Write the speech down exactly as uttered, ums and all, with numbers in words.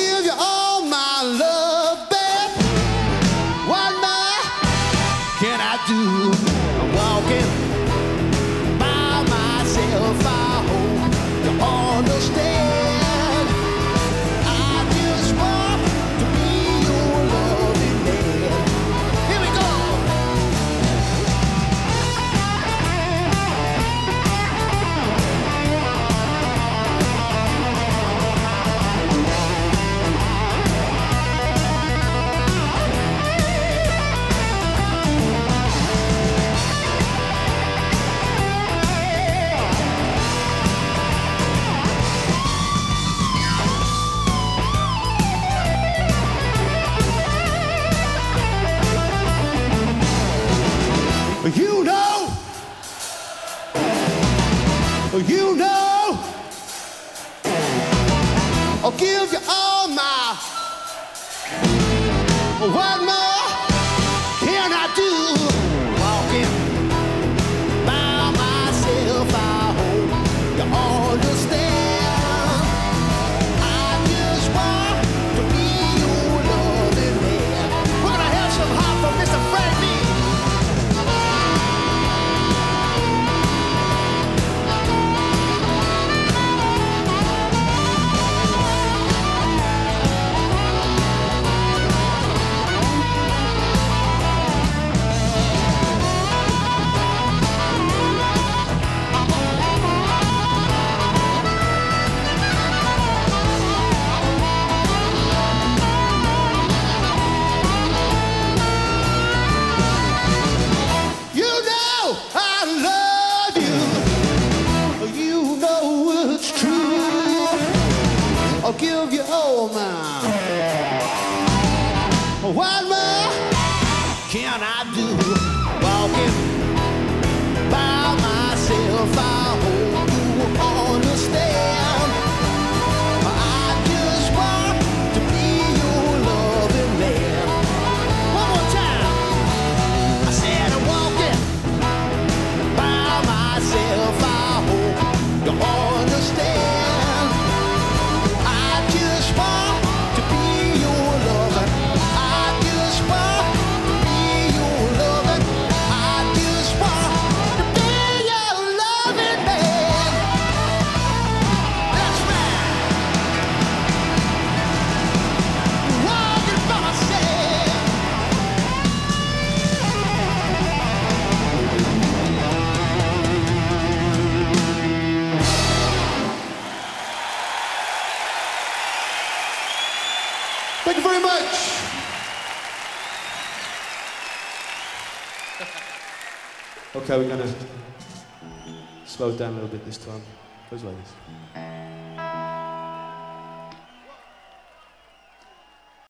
give you all my love, babe. What more can I do? I'm walking by myself. I hope you understand. I just want to be your loving man. Here we go. You know, you know, I'll give you all my. What more can I do? Walking by myself, I hope you understand. I just want to be your loving man. We're gonna have some hot from Mister Frank Lee. I'll give you all mine. What more can I do? Walking by myself, I hope you understand. I just want to be your loving man. One more time. I said I'm walking by myself, I hope you understand. Thank you very much. Okay, we're gonna slow it down a little bit this time. Goes like this.